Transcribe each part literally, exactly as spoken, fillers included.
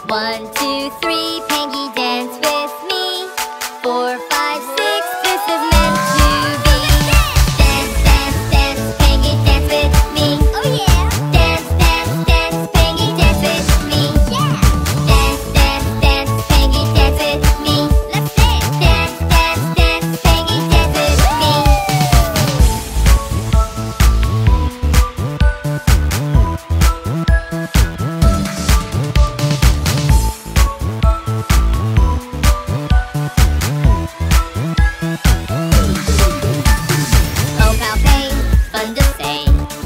One, two, three, Peggy dance with me. Four, five, six, this is meant to be. Dance, dance, dance, Peggy dance with me. Oh yeah! Dance, dance, dance, Peggy dance with me. Yeah! Dance, dance, dance, Peggy dance with me. Let's dance! Dance, dance, dance, Peggy dance with me. Oh, pal pay, fun to say.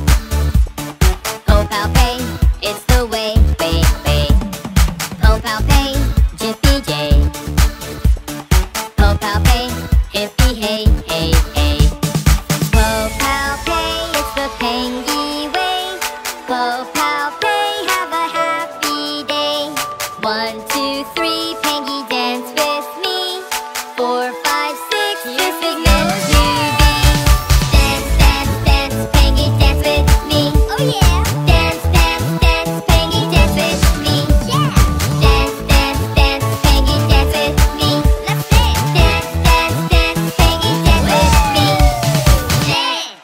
Oh, pal pay, it's the way, way, way. Oh, pal pay, Jippy J. Oh, pal pay, hippie hey, hey, hey. Oh, pal pay, it's the Pengy way. Oh, pal pay, have a happy day. One, two, three, Pengy dance with me. Four, five, six, this is meant to be. Dance, dance, dance, Pengy dance with me. Oh yeah! Dance, dance, dance, Pengy dance with me. Yeah! Dance, dance, dance, Pengy dance with me. Let's dance! Dance, dance, dance, Pengy dance with me. Dance!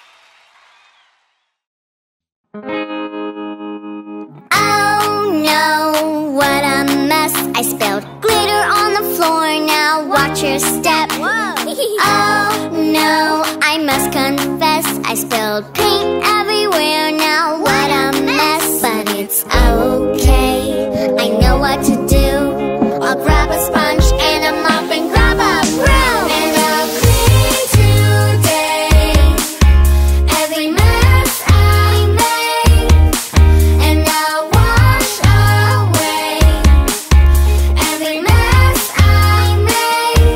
Oh no, what a mess. I spilled glitter on the floor, now watch your step. Oh no, I must confess, I spilled paint everywhere, now what a mess. But it's okay, I know what to do. I'll grab a sponge and a mop and grab a broom. And I'll clean today every mess I made. And I'll wash away every mess I made.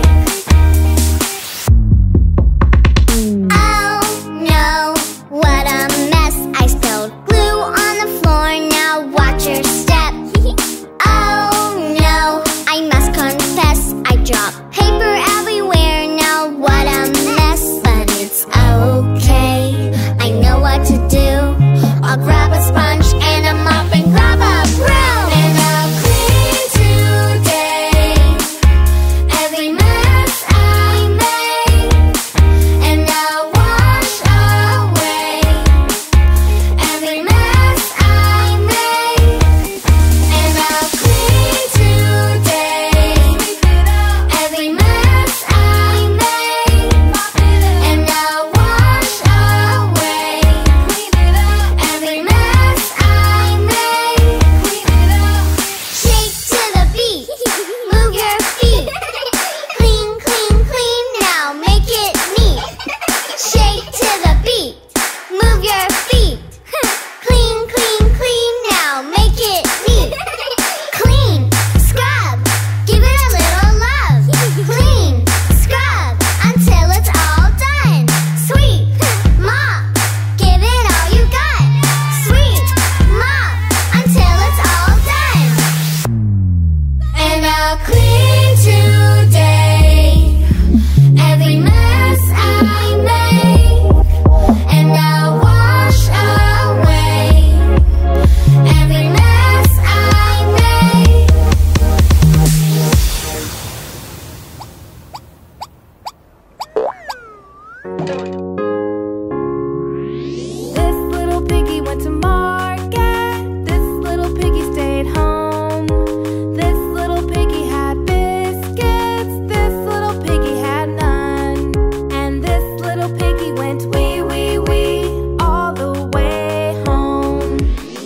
Oh no, what a mess. I spilled glue on the floor, now watch your step. Oh no, I must confess, I dropped paper everywhere, now what a mess. But it's okay, I know what to do. I'll grab a sponge and a mop and grab a broom. And I'll clean today every mess I made. And I'll wash away every mess I made. And I'll clean today every mess I made. And I'll wash away every mess I made. Shake to the beat, move your feet. Clean, clean, clean, now make it neat. Shake to the beat, move your feet. Clean, clean, clean, now make it neat. Clean, scrub, give it a little love. Clean, scrub, until it's all done. Sweep, mop, give it all you got. Sweep, mop, until it's all done. And I'll clean today every mess I made. And I'll wash away every mess I made. This little piggy went to market. This little piggy stayed home. This little piggy had biscuits. This little piggy had none. And this little piggy went wee wee wee all the way home.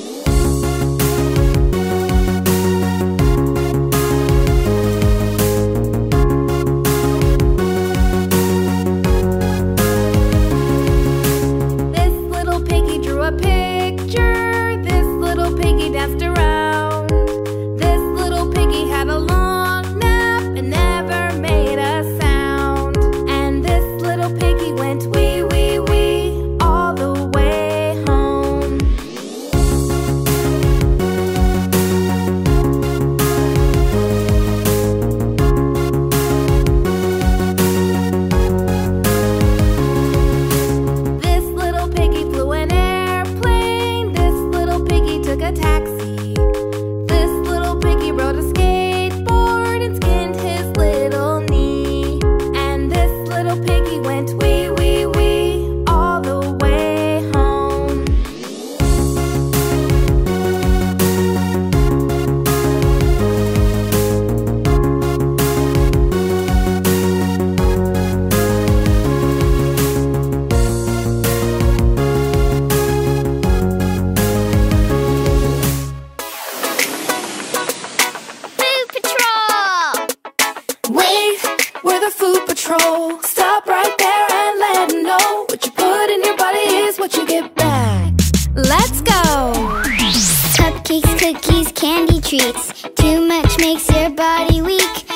This little piggy drew a picture. This little piggy danced around. This little piggy had a long nap and never made a sound. And this little piggy went wee wee wee all the way home. This little piggy flew an airplane. This little piggy took a taxi. cookies, candy treats. Too much makes your body weak.